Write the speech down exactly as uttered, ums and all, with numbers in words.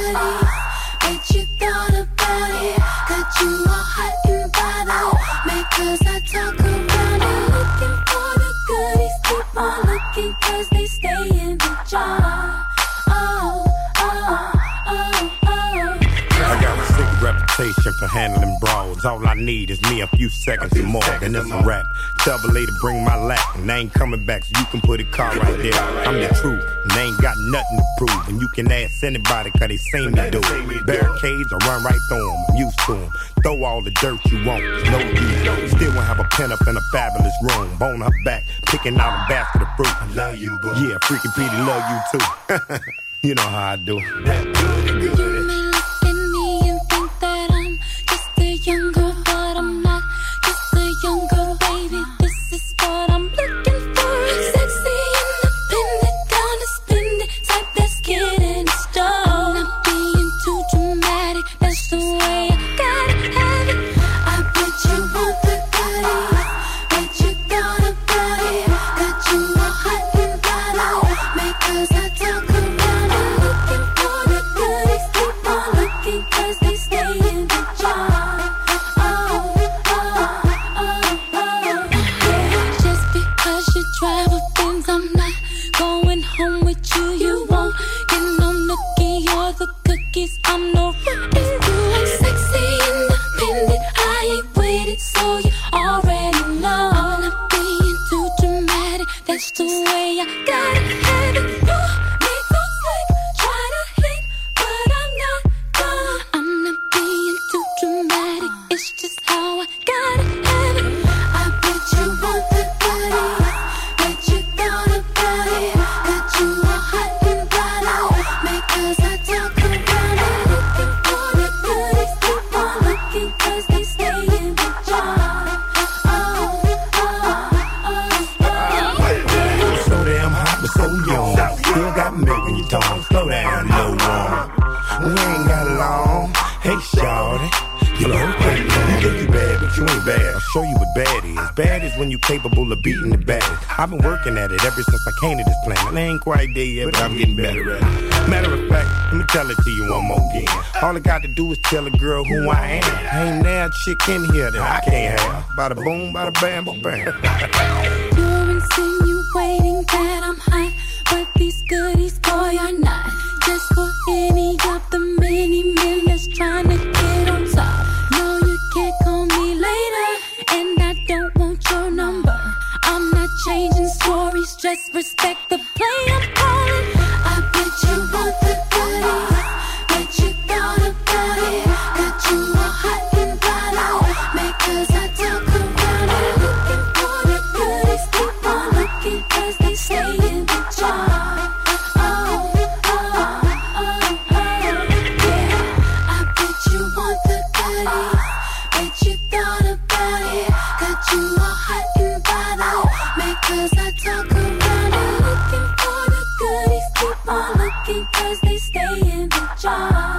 goodies. Bet you thought about it. Got you all hot and bothered. Because I talk around it. Looking for the goodies. Keep on looking cause they stay in the jar. Oh, oh, oh, oh. I got a sick reputation for handling brawls. All I need is me a few seconds or more, and it's a rap. Tell the lady bring my lap, and I ain't coming back, so you can put a car right there. I'm the truth, and they ain't got nothing to prove. And you can ask anybody, cause they seen me do it. Barricades, I run right through them, I'm used to them. Throw all the dirt you want, there's no use. Still won't have a pen up in a fabulous room. Bone her back, picking out a basket of fruit. I love you, boo. Yeah, freaking Petey love you too. You know how I do. That good, good. Young girl, but I'm not just a young girl, baby. This is what I'm looking for. Sexy, independent, down to spend it. Type that's getting started. I'm not being too dramatic. That's the way I gotta have it. I bet you want the goodies. Bet you thought about it. Got you all hot and bothered. Because I talk around it. Looking for the goodies. Keep on looking cause they stay in the jar. Drive with things I'm not going home with you. You won't get no nookie or the cookies. I'm no rookie. I'm sexy, independent. I ain't with it, so you already know. I'm not being too dramatic. That's the way I gotta have it. You need to slick, try to hit, but I'm not done. I'm not being too dramatic. It's just how I gotta have it. I bet you want the goodies. Slow down, little woman. We ain't got long. Hey, shawty. You know, you think you bad, but you ain't bad. I'll show you what bad is. Bad is when you capable of beating the baddest. I've been working at it ever since I came to this planet. I ain't quite there yet, but I'm getting better at it. Matter of fact, let me tell it to you one more again. All I got to do is tell a girl who I am. Ain't there a chick in here that I can't have. Bada boom, bada bam, bam, bam. You're insinuating that I'm hot, but these goodies, boy, are not. Just for any of the many men that's trying to get on top. No, you can't call me later, and I don't want your number. I'm not changing stories, just respect the play I'm calling. I bet you want the goodies. Bet you thought about it. Got you all hot and bothered. Because I talk around it. Looking for the goodies. Keep on looking cause they stay in the jar. Cause I talk around it, looking for the goodies. Keep on looking cause they stay in the jar.